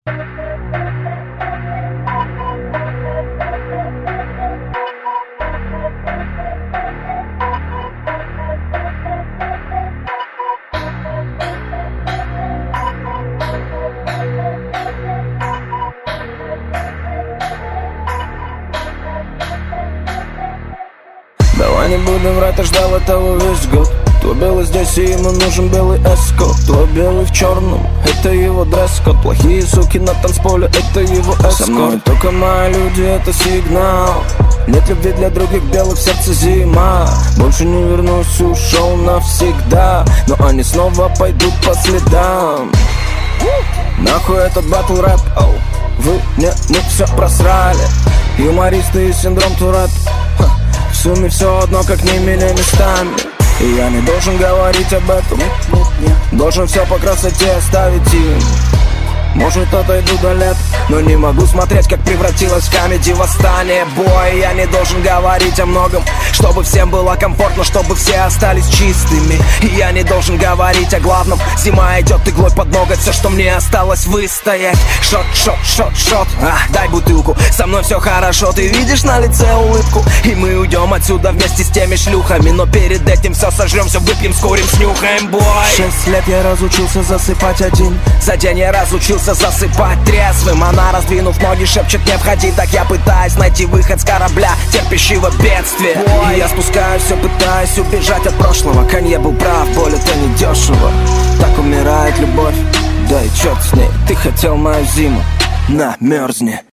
Давай не будем врать, я ждал этого весь год. Твой белый здесь, и ему нужен белый эскорт. Твой белый в черном, это его дресс-код. Плохие суки на танцполе, это его эскорт. Со мной только мои люди, это сигнал. Нет любви для других, белых в сердце зима. Больше не вернусь, ушел навсегда. Но они снова пойдут по следам. Нахуй этот батл рэп, оу. Вы не, мы все просрали. Юмористы и синдром Туретт. В сумме все одно, как не мили местами. И я не должен говорить об этом. Должен все по красоте оставить им. Может, отойду до лет, но не могу смотреть, как превратилось в комедий восстание. Бой, я не должен говорить о многом, чтобы всем было комфортно, чтобы все остались чистыми. И я не должен говорить о главном. Зима идет иглой под ноготь, все, что мне осталось выстоять. Шот, шот, шот, шот, дай бутылку. Со мной все хорошо, ты видишь на лице улыбку. И мы уйдем отсюда вместе с теми шлюхами. Но перед этим все сожрем, все выпьем, скурим, снюхаем, бой. 6 лет я разучился засыпать один. За день я разучился засыпать трезвым. Она, раздвинув ноги, шепчет: не входи. Так я пытаюсь найти выход с корабля, терпящего бедствия. И я спускаюсь, все пытаюсь убежать от прошлого. Канье был прав, боль это не дешево. Так умирает любовь, да и черт с ней. Ты хотел мою зиму, на, мерзни.